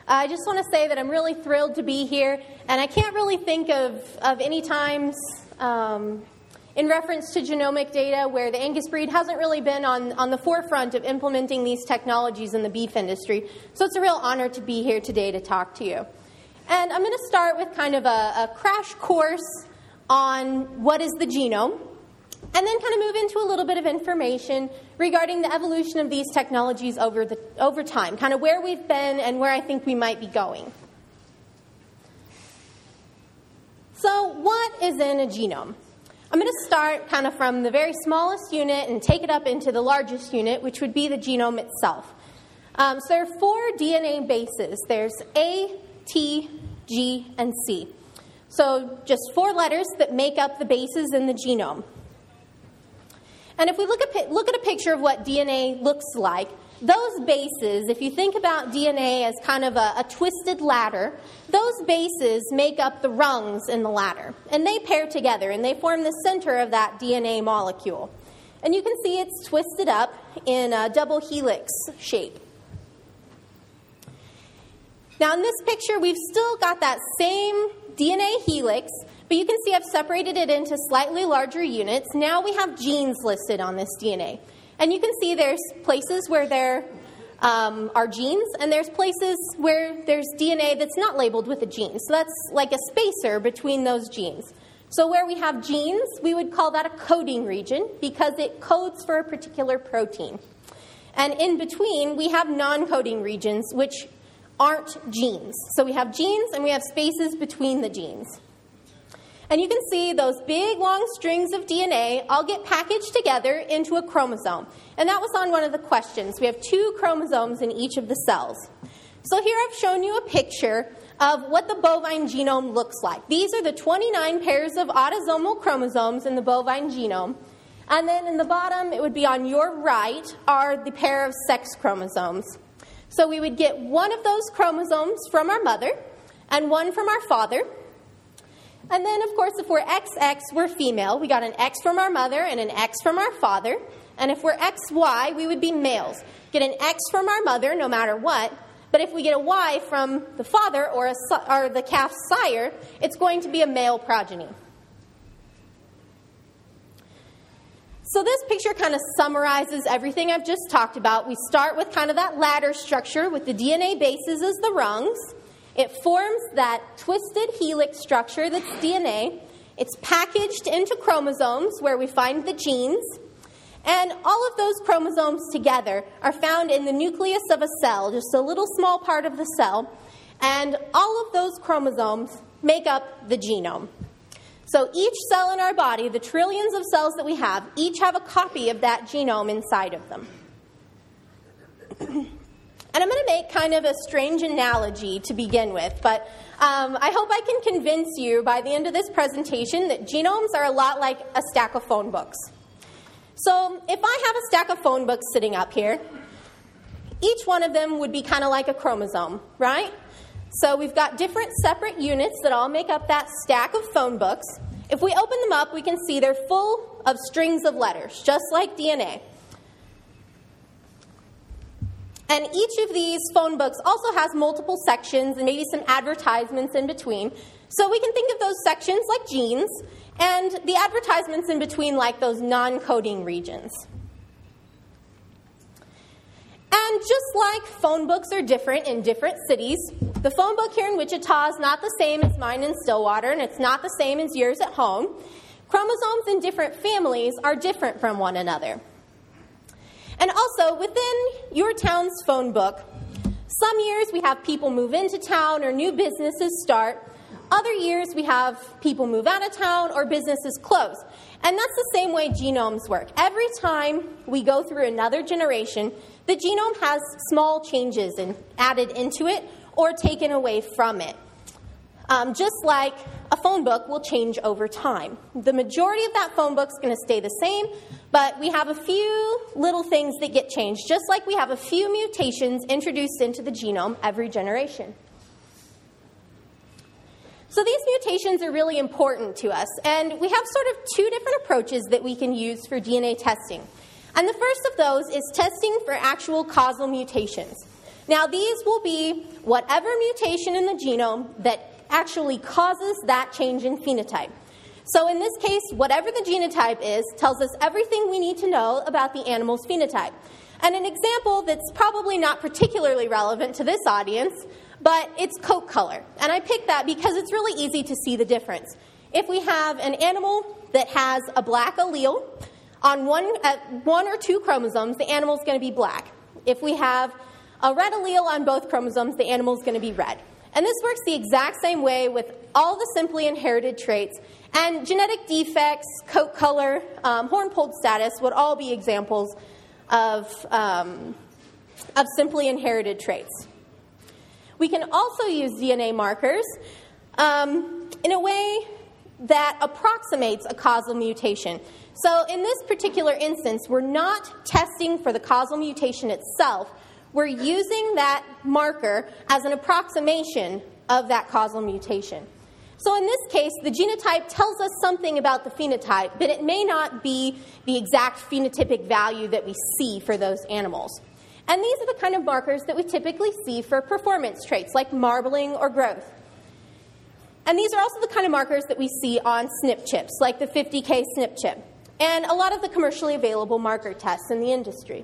I just want to say that I'm really thrilled to be here, and I can't really think of any times in reference to genomic data where the Angus breed hasn't really been on the forefront of implementing these technologies in the beef industry. So it's a real honor to be here today to talk to you. And I'm going to start with kind of a crash course on what is the genome, and then kind of move into a little bit of information regarding the evolution of these technologies over time, kind of where we've been and where I think we might be going. So what is in a genome? I'm going to start kind of from the very smallest unit and take it up into the largest unit, which would be the genome itself. So there are 4 DNA bases. There's A, T, G, and C. So just 4 letters that make up the bases in the genome. And if we look at a picture of what DNA looks like, those bases, if you think about DNA as kind of a twisted ladder, those bases make up the rungs in the ladder. And they pair together, and they form the center of that DNA molecule. And you can see it's twisted up in a double helix shape. Now in this picture, we've still got that same DNA helix, but you can see I've separated it into slightly larger units. Now we have genes listed on this DNA. And you can see there's places where there are genes, and there's places where there's DNA that's not labeled with a gene. So that's like a spacer between those genes. So where we have genes, we would call that a coding region because it codes for a particular protein. And in between, we have non-coding regions, which aren't genes. So we have genes and we have spaces between the genes. And you can see those big, long strings of DNA all get packaged together into a chromosome. And that was on one of the questions. We have 2 chromosomes in each of the cells. So here I've shown you a picture of what the bovine genome looks like. These are the 29 pairs of autosomal chromosomes in the bovine genome. And then in the bottom, it would be on your right, are the pair of sex chromosomes. So we would get one of those chromosomes from our mother and one from our father. And then, of course, if we're XX, we're female. We got an X from our mother and an X from our father. And if we're XY, we would be males. Get an X from our mother, no matter what. But if we get a Y from the father or the calf sire, it's going to be a male progeny. So this picture kind of summarizes everything I've just talked about. We start with kind of that ladder structure with the DNA bases as the rungs. It forms that twisted helix structure that's DNA. It's packaged into chromosomes where we find the genes. And all of those chromosomes together are found in the nucleus of a cell, just a little small part of the cell. And all of those chromosomes make up the genome. So each cell in our body, the trillions of cells that we have, each have a copy of that genome inside of them. And I'm going to make kind of a strange analogy to begin with, but I hope I can convince you by the end of this presentation that genomes are a lot like a stack of phone books. So if I have a stack of phone books sitting up here, each one of them would be kind of like a chromosome, right? So we've got different separate units that all make up that stack of phone books. If we open them up, we can see they're full of strings of letters, just like DNA. And each of these phone books also has multiple sections and maybe some advertisements in between. So we can think of those sections like genes and the advertisements in between like those non-coding regions. And just like phone books are different in different cities, the phone book here in Wichita is not the same as mine in Stillwater, and it's not the same as yours at home. Chromosomes in different families are different from one another. And also, within your town's phone book, some years we have people move into town or new businesses start. Other years we have people move out of town or businesses close. And that's the same way genomes work. Every time we go through another generation, the genome has small changes added into it or taken away from it. Just like a phone book will change over time. The majority of that phone book is going to stay the same, but we have a few little things that get changed, just like we have a few mutations introduced into the genome every generation. So these mutations are really important to us, and we have sort of 2 different approaches that we can use for DNA testing. And the first of those is testing for actual causal mutations. Now, these will be whatever mutation in the genome that actually causes that change in phenotype. So in this case, whatever the genotype is tells us everything we need to know about the animal's phenotype. And an example that's probably not particularly relevant to this audience, but it's coat color. And I picked that because it's really easy to see the difference. If we have an animal that has a black allele on one or two chromosomes, the animal's going to be black. If we have a red allele on both chromosomes, the animal's going to be red. And this works the exact same way with all the simply inherited traits. And genetic defects, coat color, horn-pulled status would all be examples of simply inherited traits. We can also use DNA markers in a way that approximates a causal mutation. So in this particular instance, we're not testing for the causal mutation itself. We're using that marker as an approximation of that causal mutation. So in this case, the genotype tells us something about the phenotype, but it may not be the exact phenotypic value that we see for those animals. And these are the kind of markers that we typically see for performance traits like marbling or growth. And these are also the kind of markers that we see on SNP chips, like the 50K SNP chip, and a lot of the commercially available marker tests in the industry.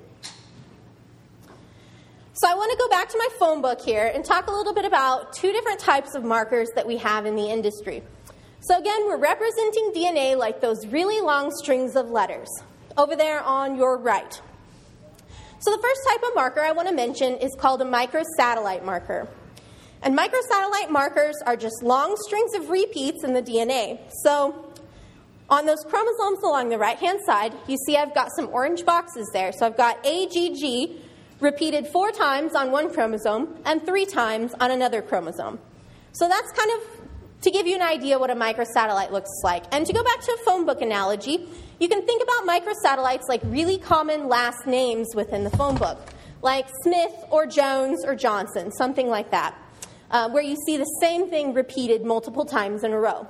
So I want to go back to my phone book here and talk a little bit about two different types of markers that we have in the industry. So again, we're representing DNA like those really long strings of letters over there on your right. So the first type of marker I want to mention is called a microsatellite marker. And microsatellite markers are just long strings of repeats in the DNA. So on those chromosomes along the right-hand side, you see I've got some orange boxes there. So I've got AGG repeated 4 times on one chromosome and 3 times on another chromosome. So that's kind of to give you an idea what a microsatellite looks like. And to go back to a phone book analogy, you can think about microsatellites like really common last names within the phone book, like Smith or Jones or Johnson, something like that, where you see the same thing repeated multiple times in a row.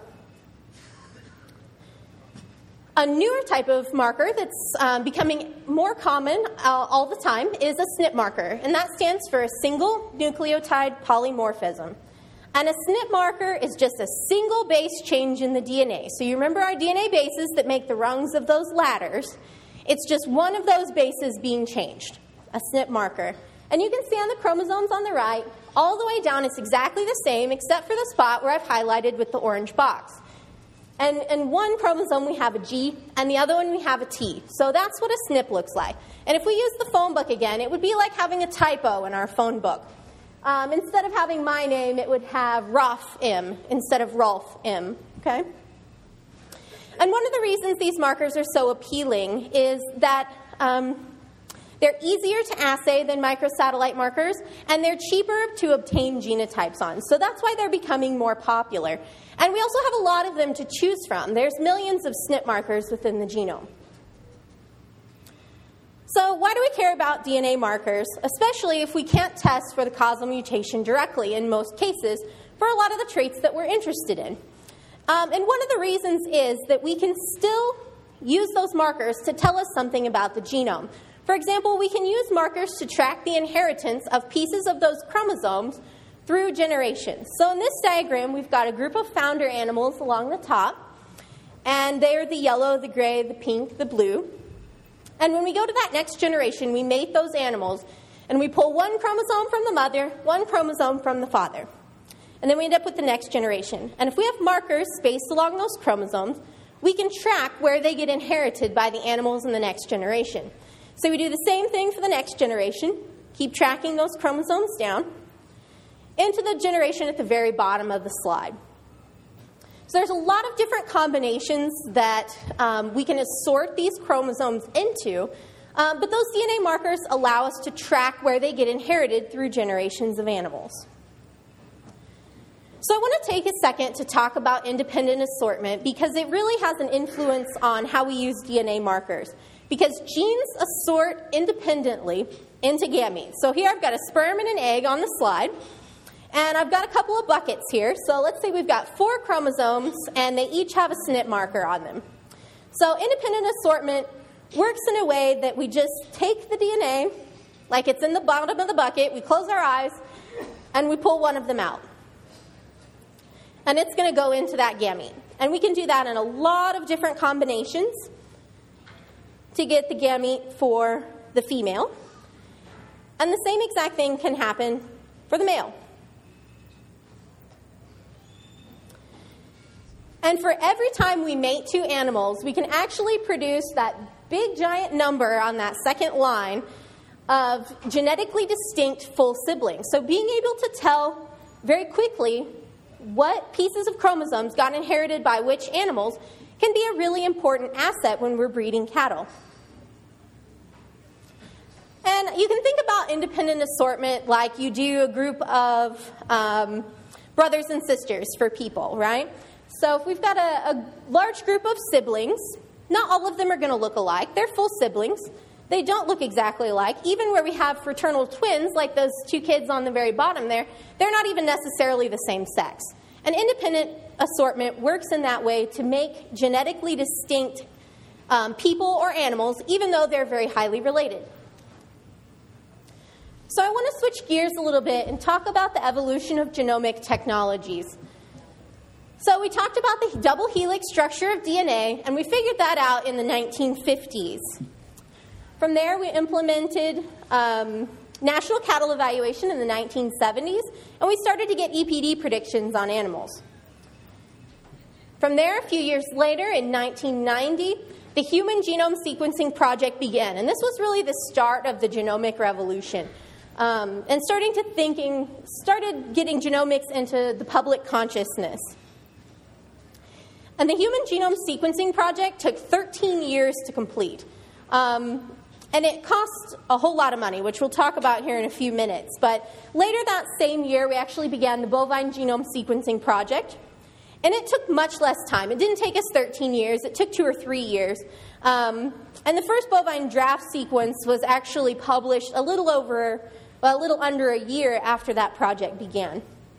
A newer type of marker that's becoming more common all the time is a SNP marker, and that stands for a single nucleotide polymorphism. And a SNP marker is just a single base change in the DNA. So you remember our DNA bases that make the rungs of those ladders? It's just one of those bases being changed, a SNP marker. And you can see on the chromosomes on the right, all the way down, it's exactly the same, except for the spot where I've highlighted with the orange box. And one chromosome we have a G, and the other one we have a T. So that's what a SNP looks like. And if we use the phone book again, it would be like having a typo in our phone book. Instead of having my name, it would have Rolf M. instead of Rolf M. Okay? And one of the reasons these markers are so appealing is that they're easier to assay than microsatellite markers, and they're cheaper to obtain genotypes on. So that's why they're becoming more popular. And we also have a lot of them to choose from. There's millions of SNP markers within the genome. So why do we care about DNA markers, especially if we can't test for the causal mutation directly in most cases for a lot of the traits that we're interested in? And one of the reasons is that we can still use those markers to tell us something about the genome. For example, we can use markers to track the inheritance of pieces of those chromosomes through generations. So in this diagram, we've got a group of founder animals along the top, and they're the yellow, the gray, the pink, the blue. And when we go to that next generation, we mate those animals, and we pull one chromosome from the mother, one chromosome from the father. And then we end up with the next generation. And if we have markers spaced along those chromosomes, we can track where they get inherited by the animals in the next generation. So we do the same thing for the next generation, keep tracking those chromosomes down into the generation at the very bottom of the slide. So there's a lot of different combinations that we can assort these chromosomes into, but those DNA markers allow us to track where they get inherited through generations of animals. So I want to take a second to talk about independent assortment because it really has an influence on how we use DNA markers. Because genes assort independently into gametes. So here I've got a sperm and an egg on the slide. And I've got a couple of buckets here. So let's say we've got 4 chromosomes, and they each have a SNP marker on them. So independent assortment works in a way that we just take the DNA, like it's in the bottom of the bucket. We close our eyes, and we pull one of them out. And it's going to go into that gamete. And we can do that in a lot of different combinations to get the gamete for the female. And the same exact thing can happen for the male. And for every time we mate two animals, we can actually produce that big giant number on that second line of genetically distinct full siblings. So being able to tell very quickly what pieces of chromosomes got inherited by which animals can be a really important asset when we're breeding cattle. And you can think about independent assortment like you do a group of brothers and sisters for people, right? So if we've got a large group of siblings, not all of them are going to look alike. They're full siblings. They don't look exactly alike. Even where we have fraternal twins, like those two kids on the very bottom there, they're not even necessarily the same sex. An independent assortment works in that way to make genetically distinct people or animals, even though they're very highly related. So I want to switch gears a little bit and talk about the evolution of genomic technologies. So we talked about the double helix structure of DNA, and we figured that out in the 1950s. From there, we implemented national cattle evaluation in the 1970s, and we started to get EPD predictions on animals. From there, a few years later, in 1990, the Human Genome Sequencing Project began, and this was really the start of the genomic revolution. And started getting genomics into the public consciousness. And the Human Genome Sequencing Project took 13 years to complete. And it cost a whole lot of money, which we'll talk about here in a few minutes. But later that same year, we actually began the Bovine Genome Sequencing Project. And it took much less time. It didn't take us 13 years. It took 2 or 3 years. And the first bovine draft sequence was actually published a little under a year after that project began.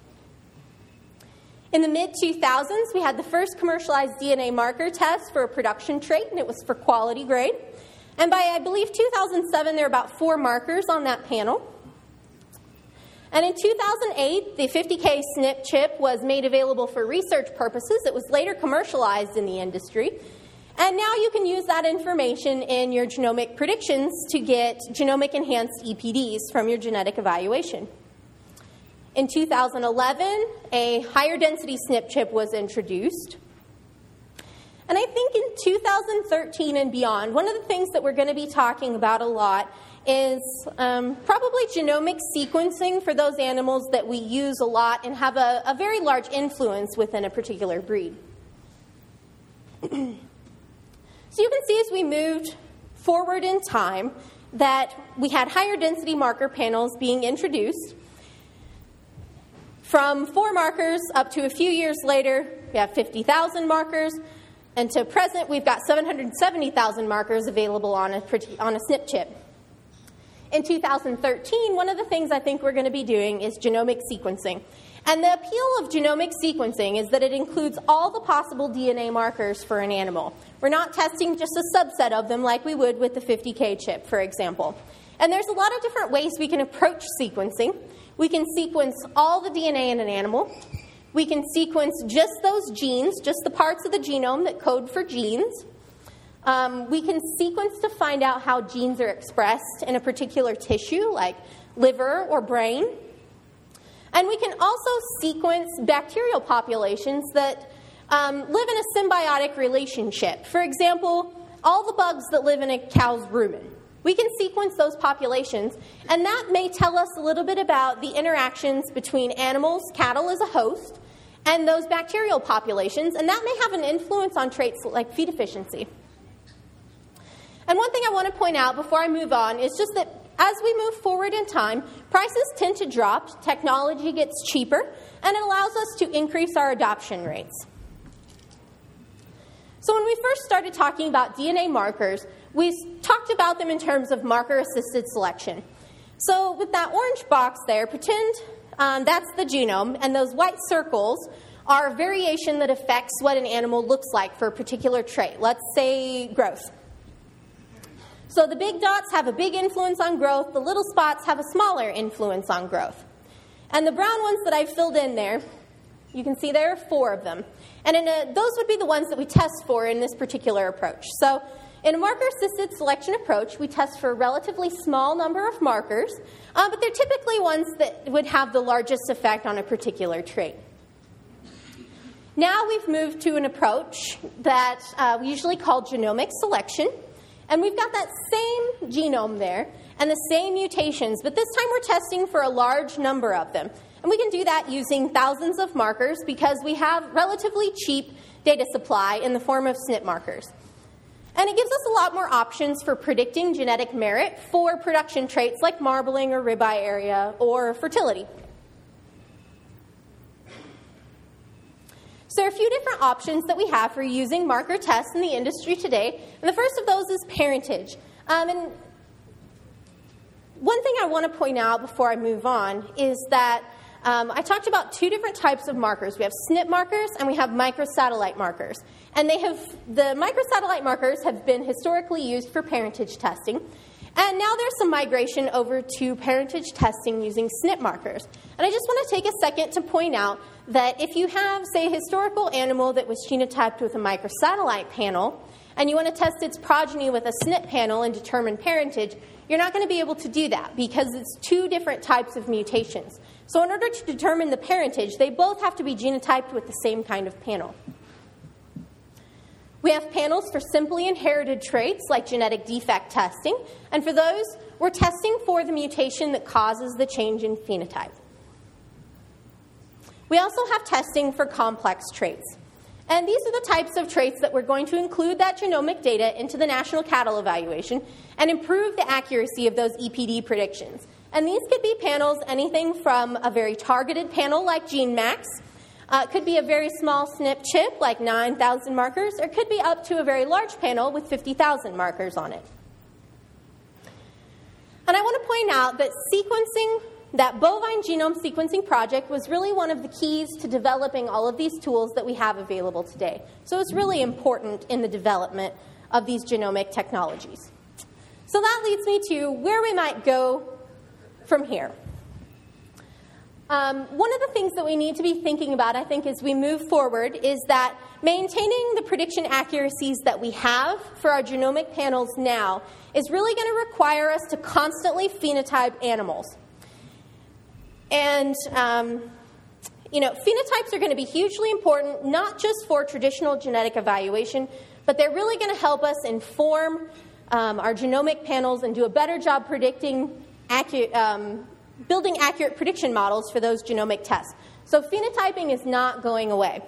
In the mid-2000s, we had the first commercialized DNA marker test for a production trait, and it was for quality grade. And by, I believe, 2007, there were about 4 markers on that panel. And in 2008, the 50K SNP chip was made available for research purposes. It was later commercialized in the industry. And now you can use that information in your genomic predictions to get genomic-enhanced EPDs from your genetic evaluation. In 2011, a higher density SNP chip was introduced. And I think in 2013 and beyond, one of the things that we're going to be talking about a lot is probably genomic sequencing for those animals that we use a lot and have a very large influence within a particular breed. So you can see as we moved forward in time that we had higher density marker panels being introduced. From 4 markers up to a few years later, we have 50,000 markers. And to present, we've got 770,000 markers available on a SNP chip. In 2013, one of the things I think we're going to be doing is genomic sequencing. And the appeal of genomic sequencing is that it includes all the possible DNA markers for an animal. We're not testing just a subset of them like we would with the 50K chip, for example. And there's a lot of different ways we can approach sequencing. We can sequence all the DNA in an animal. We can sequence just those genes, just the parts of the genome that code for genes. We can sequence to find out how genes are expressed in a particular tissue, like liver or brain. And we can also sequence bacterial populations that live in a symbiotic relationship. For example, all the bugs that live in a cow's rumen. We can sequence those populations, and that may tell us a little bit about the interactions between animals, cattle as a host, and those bacterial populations, and that may have an influence on traits like feed efficiency. And one thing I want to point out before I move on is just that as we move forward in time, prices tend to drop, technology gets cheaper, and it allows us to increase our adoption rates. So when we first started talking about DNA markers, we talked about them in terms of marker-assisted selection. So with that orange box there, pretend that's the genome, and those white circles are a variation that affects what an animal looks like for a particular trait. Let's say growth. So the big dots have a big influence on growth. The little spots have a smaller influence on growth. And the brown ones that I've filled in there, you can see there are 4 of them. And those would be the ones that we test for in this particular approach. So in a marker-assisted selection approach, we test for a relatively small number of markers, but they're typically ones that would have the largest effect on a particular trait. Now we've moved to an approach that we usually call genomic selection. And we've got that same genome there and the same mutations, but this time we're testing for a large number of them. And we can do that using thousands of markers because we have relatively cheap data supply in the form of SNP markers. And it gives us a lot more options for predicting genetic merit for production traits like marbling or ribeye area or fertility. So there are a few different options that we have for using marker tests in the industry today. And the first of those is parentage. And one thing I want to point out before I move on is that I talked about 2 different types of markers. We have SNP markers and we have microsatellite markers. And the microsatellite markers have been historically used for parentage testing. And now there's some migration over to parentage testing using SNP markers. And I just want to take a second to point out that if you have, say, a historical animal that was genotyped with a microsatellite panel, and you want to test its progeny with a SNP panel and determine parentage, you're not going to be able to do that because it's 2 different types of mutations. So in order to determine the parentage, they both have to be genotyped with the same kind of panel. We have panels for simply inherited traits like genetic defect testing, and for those, we're testing for the mutation that causes the change in phenotype. We also have testing for complex traits. And these are the types of traits that we're going to include that genomic data into the National Cattle Evaluation and improve the accuracy of those EPD predictions. And these could be panels anything from a very targeted panel like GeneMax. It could be a very small SNP chip like 9,000 markers, or it could be up to a very large panel with 50,000 markers on it. And I want to point out that that bovine genome sequencing project was really one of the keys to developing all of these tools that we have available today. So it's really important in the development of these genomic technologies. So that leads me to where we might go from here. One of the things that we need to be thinking about, I think, as we move forward is that maintaining the prediction accuracies that we have for our genomic panels now is really going to require us to constantly phenotype animals. And, phenotypes are going to be hugely important, not just for traditional genetic evaluation, but they're really going to help us inform our genomic panels and do a better job building accurate prediction models for those genomic tests. So phenotyping is not going away.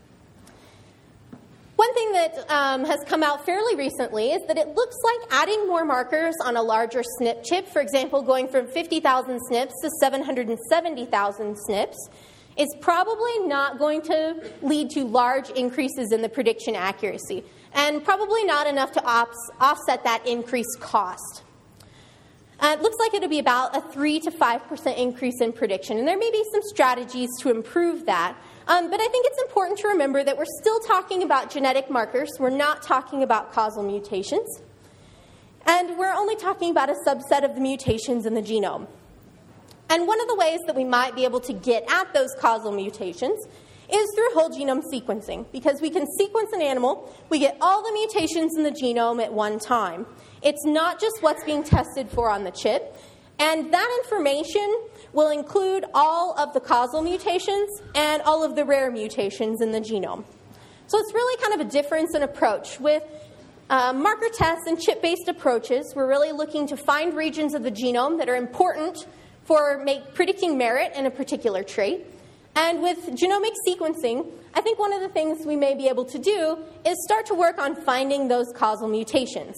One thing that has come out fairly recently is that it looks like adding more markers on a larger SNP chip, for example, going from 50,000 SNPs to 770,000 SNPs, is probably not going to lead to large increases in the prediction accuracy, and probably not enough to offset that increased cost. It looks like it'll be about a 3 to 5% increase in prediction, and there may be some strategies to improve that. But I think it's important to remember that we're still talking about genetic markers. We're not talking about causal mutations. And we're only talking about a subset of the mutations in the genome. And one of the ways that we might be able to get at those causal mutations is through whole genome sequencing. Because we can sequence an animal, we get all the mutations in the genome at one time. It's not just what's being tested for on the chip. And that information will include all of the causal mutations and all of the rare mutations in the genome. So it's really kind of a difference in approach. With marker tests and chip-based approaches, we're really looking to find regions of the genome that are important for predicting merit in a particular trait. And with genomic sequencing, I think one of the things we may be able to do is start to work on finding those causal mutations.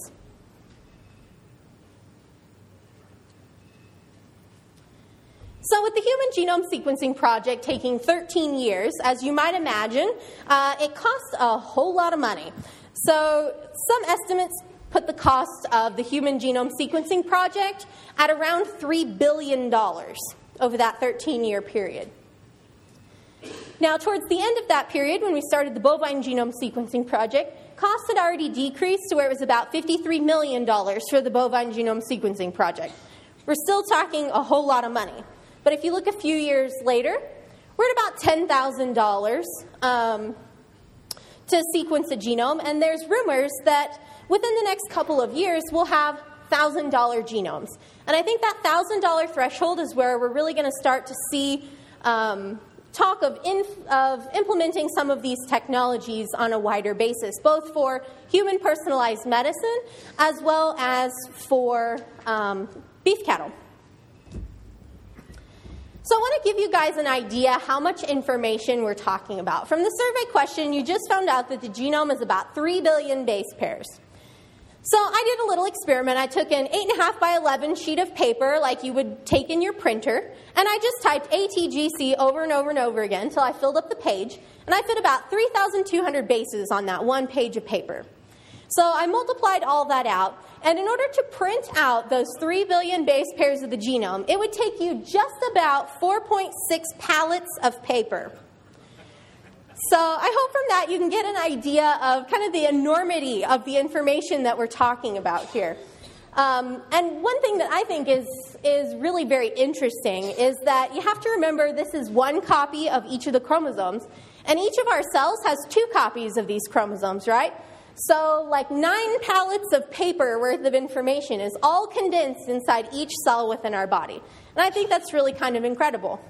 So with the Human Genome Sequencing Project taking 13 years, as you might imagine, it costs a whole lot of money. So some estimates put the cost of the Human Genome Sequencing Project at around $3 billion over that 13-year period. Now, towards the end of that period, when we started the Bovine Genome Sequencing Project, costs had already decreased to where it was about $53 million for the bovine genome sequencing project. We're still talking a whole lot of money. But if you look a few years later, we're at about $10,000 to sequence a genome, and there's rumors that within the next couple of years, we'll have $1,000 genomes. And I think that $1,000 threshold is where we're really going to start to see talk of implementing some of these technologies on a wider basis, both for human personalized medicine as well as for beef cattle. So I want to give you guys an idea how much information we're talking about. From the survey question, you just found out that the genome is about 3 billion base pairs. So I did a little experiment. I took an 8.5 by 11 sheet of paper like you would take in your printer, and I just typed ATGC over and over and over again until I filled up the page, and I fit about 3,200 bases on that one page of paper. So I multiplied all that out, and in order to print out those 3 billion base pairs of the genome, it would take you just about 4.6 pallets of paper. So I hope from that you can get an idea of kind of the enormity of the information that we're talking about here. And one thing that I think is really very interesting is that you have to remember this is one copy of each of the chromosomes, and each of our cells has 2 copies of these chromosomes, right? So like 9 pallets of paper worth of information is all condensed inside each cell within our body. And I think that's really kind of incredible.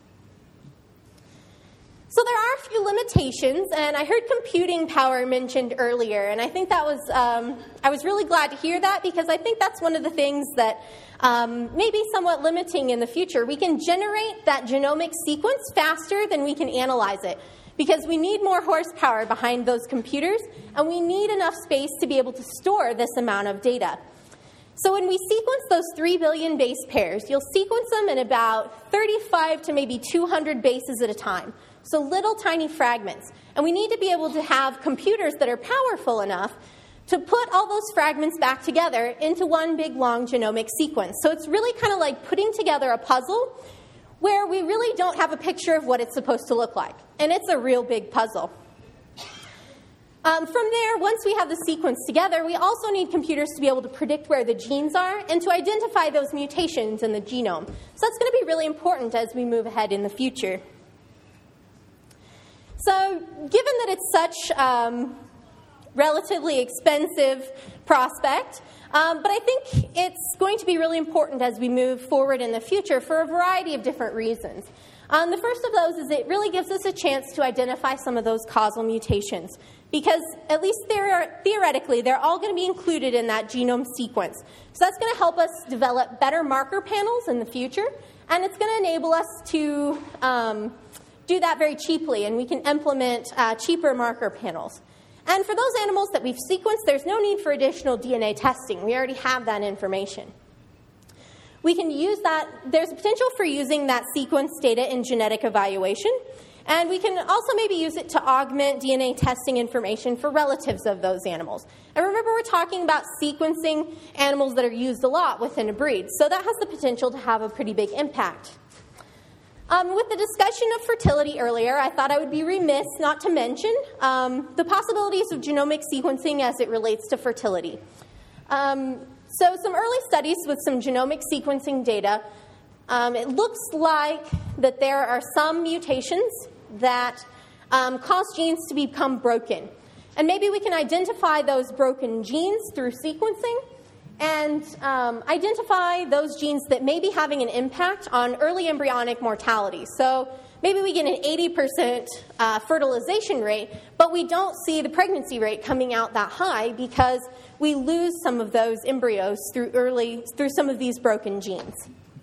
So there are a few limitations, and I heard computing power mentioned earlier, and I think that was, I was really glad to hear that because I think that's one of the things that may be somewhat limiting in the future. We can generate that genomic sequence faster than we can analyze it because we need more horsepower behind those computers, and we need enough space to be able to store this amount of data. So when we sequence those 3 billion base pairs, you'll sequence them in about 35 to maybe 200 bases at a time. So little tiny fragments. And we need to be able to have computers that are powerful enough to put all those fragments back together into one big long genomic sequence. So it's really kind of like putting together a puzzle where we really don't have a picture of what it's supposed to look like. And it's a real big puzzle. From there, once we have the sequence together, we also need computers to be able to predict where the genes are and to identify those mutations in the genome. So that's going to be really important as we move ahead in the future. So given that it's such relatively expensive prospect, but I think it's going to be really important as we move forward in the future for a variety of different reasons. The first of those is it really gives us a chance to identify some of those causal mutations because at least theoretically, they're all going to be included in that genome sequence. So that's going to help us develop better marker panels in the future, and it's going to enable us to do that very cheaply, and we can implement cheaper marker panels. And for those animals that we've sequenced, there's no need for additional DNA testing. We already have that information. We can use that. There's a potential for using that sequence data in genetic evaluation, and we can also maybe use it to augment DNA testing information for relatives of those animals. And remember, we're talking about sequencing animals that are used a lot within a breed, so that has the potential to have a pretty big impact. With the discussion of fertility earlier, I thought I would be remiss not to mention the possibilities of genomic sequencing as it relates to fertility. So some early studies with some genomic sequencing data, it looks like that there are some mutations that cause genes to become broken. And maybe we can identify those broken genes through sequencing and identify those genes that may be having an impact on early embryonic mortality. So maybe we get an 80% fertilization rate, but we don't see the pregnancy rate coming out that high because we lose some of those embryos through some of these broken genes.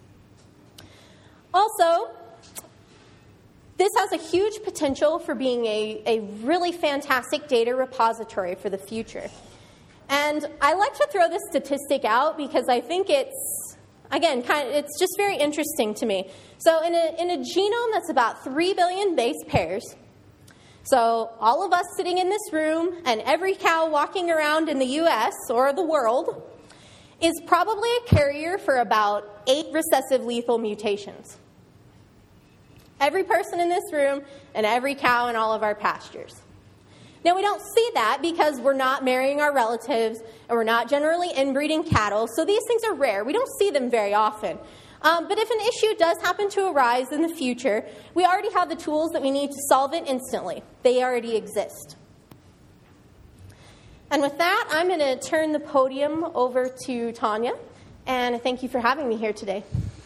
Also, this has a huge potential for being a really fantastic data repository for the future. And I like to throw this statistic out because I think it's, again, it's just very interesting to me. So in a genome that's about 3 billion base pairs, so all of us sitting in this room and every cow walking around in the U.S. or the world is probably a carrier for about 8 recessive lethal mutations. Every person in this room and every cow in all of our pastures. Now, we don't see that because we're not marrying our relatives and we're not generally inbreeding cattle, so these things are rare. We don't see them very often. But if an issue does happen to arise in the future, we already have the tools that we need to solve it instantly. They already exist. And with that, I'm going to turn the podium over to Tanya, and thank you for having me here today.